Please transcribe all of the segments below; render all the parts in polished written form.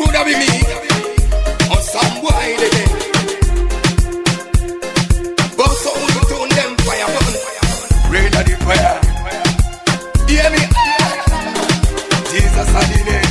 could have been me or some boy again. But so we turn them fire burn. Rain of the fire. Hear me? Jesus and the name.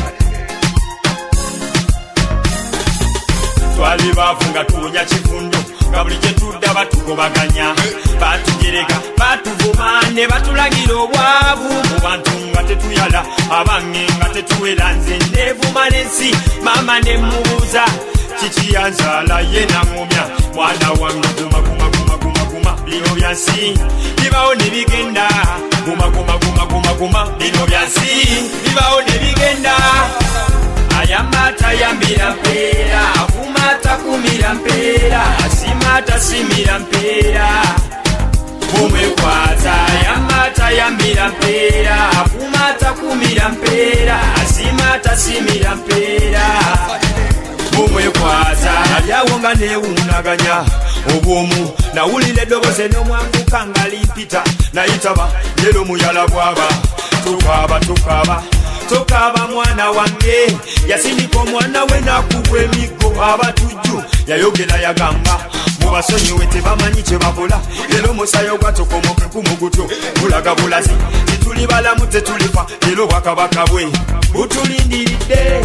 Twali bafunga tuwonya chifundo ngabuli jetudda batugobaganya batugereka batuvuma ne batulagira obwavu mu bantu nga tetuyala abange nga tetuwera nze nevuma n'ensi mama ne mubuuza kikiyanzala ye nangomya mwana wange guma bino byansi bibawo ne bigenda guma bino byansi bibawo ne bigenda ayamata yambira mpera akumata kumira mpera asimata simira mpera umekwaza ayamata yambira mpera akumata kumira mpera asimata simira mpera umekwaza alyawonga newunaganya obwomu nawulira eddobozi n'omwanguka nga limpita nayitaba lero muyala bwaba tukaba mwana wange yasindika omwana we nakugwa emiggo abatujju yayogera yagamba mubasonyiwe tebamanyi kye bakola lero musayo gwatokomoke kumugutyo bulaga bulazi tituli balamu tetulifa lero bwakabaka bwe butulindiridde.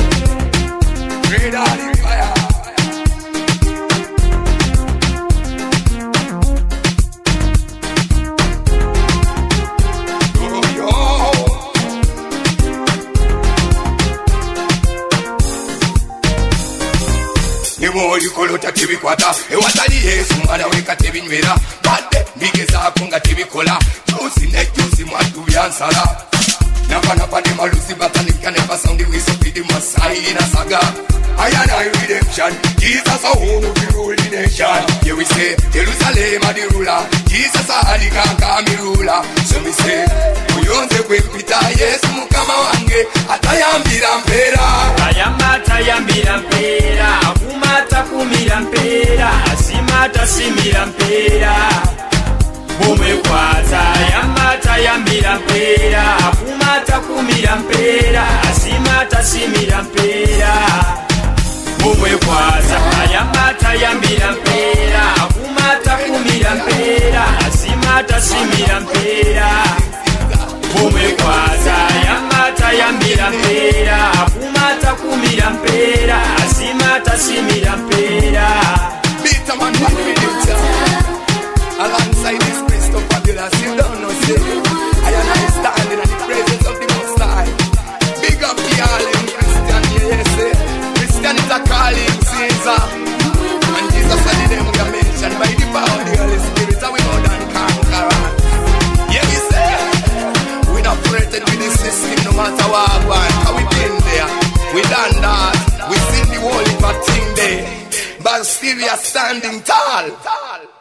Nikolota tibikwata ewatali Yesu mwana weka tebinywera bade mbigezaako nga tebikola juicy ne juicy mwatu byansala napa ne malusi batanika never sound we so be the Messiah na saga I and I redemption Jesus a who will rule the nation. Here we say Jerusalem a the ruler, Jesus a the kankami ruler. So we say uyonze kwempita Yesu mukama wange atayambira mpera ayambira mpera akumata kumira mpera asimata simira mpera umekwaza ayambata yambira mpera akumata kumira mpera asimata simira mpera umekwaza ayambata yambira mpera akumata kumira mpera asimata simira mpera umekwaza ayambata yambira mpera akumata kumira mpera asimata simira mpera. Beat a man back with it alongside this Christ of fabulous. You don't know say I and I standing in the presence of the Most High. Big up the all in Christian, yes Christian is a calling Caesar. And Jesus and the name we are mentioned by the power of the Holy Spirit. And we more than conqueror. Yeah, we say we not operated with the system no matter what one. How we been there, we done that. We seen the whole thing there, but still we are standing tall.